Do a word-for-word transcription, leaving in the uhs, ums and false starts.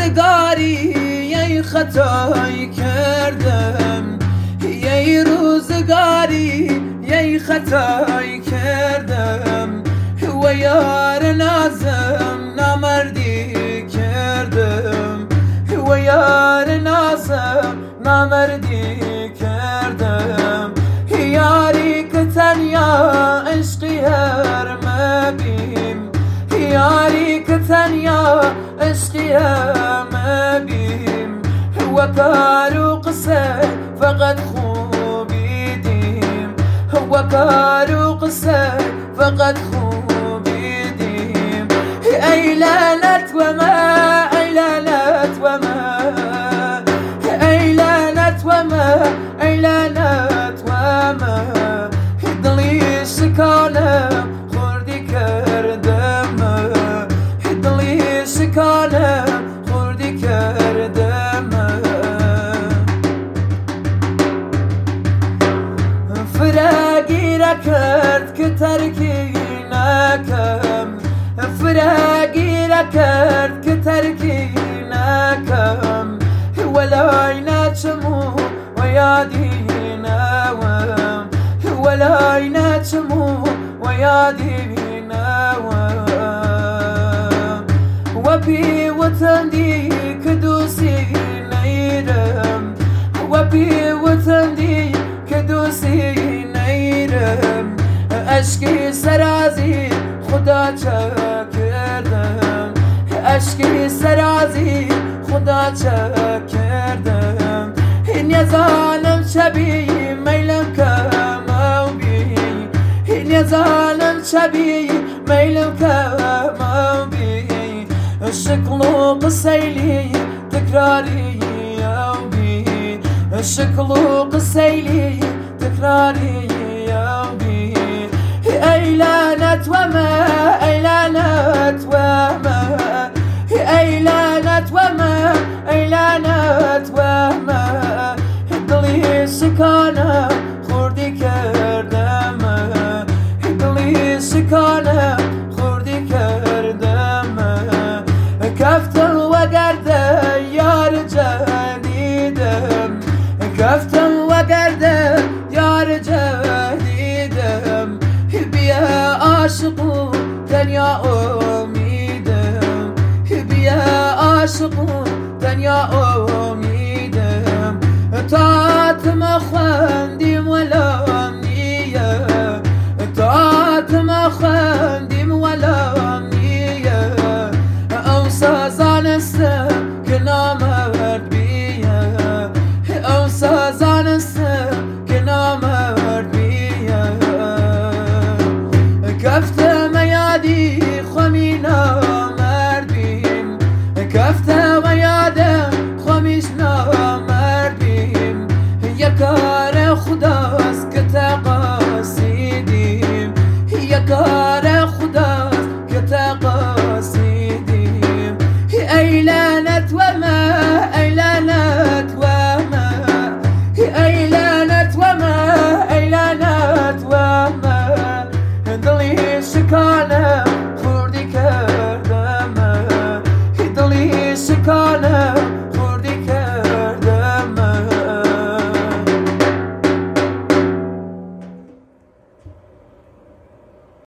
روزگاری ای خطایی کردم، ای روزگاری ای خطایی کردم، و یار نازم نامردی کردم، و یار نازم نامردی کردم. یاری که تنیا عشقی هر مبیم، یاری که تنیا عشقی هر مبیم، و کار و قصه فقط خوبی دیم، و کار و قصه فقط خوبی دیم. ای لعنت و ما، ای لعنت و ما، ای لعنت و ما، ای لعنت و ما. دلی شکانم خوردی کردم، دلی شکانم خوردی کردم. فراقی را کرد که ترکی نکم، فراقی را کرد که ترکی نکم، ولای نچمو و یادی نوم، ولای نچمو و یادی نوم. و بی وطن دی که دوستی نیرم، و بی وطن دی که دوستی نیرم. اشکی سرازی خدا چه کردم، اشکی سرازی خدا چه کردم. این نزانم شبی میلم کم او بی، این نزانم شبی میلم کم او بی. شکل و قسیلی تکراری او بی، شکل و قسیلی تکراری او بی. ای لعنت و ما، ای لعنت و ما، ای لعنت و ما، ای لعنت و ما. دلی شکانم خوردی کردم، دلی شکانم خوردی کردم. کفتم و گرده یار جدیدم، کفتم و گرده یار جدیدم. بیا عاشقو دنیا امیدم، بیا عاشقو دنیا امیدم. طاعتم خواندیم ولا نیه، طاعتم خواندیم ولا نیه. او سازانستم که نامرد بیه، او سازانستم که نامرد بیه. کفتم یادی خمی نامرد بیم، کفتم یادم خمیش نامرد بیم. یکار خداست که تقاصیدیم، یکار خداست که تقاصیدیم. ای لعنت و ما، ای لعنت و ما، ای لعنت و ما، ای لعنت و ما. دلی شکانم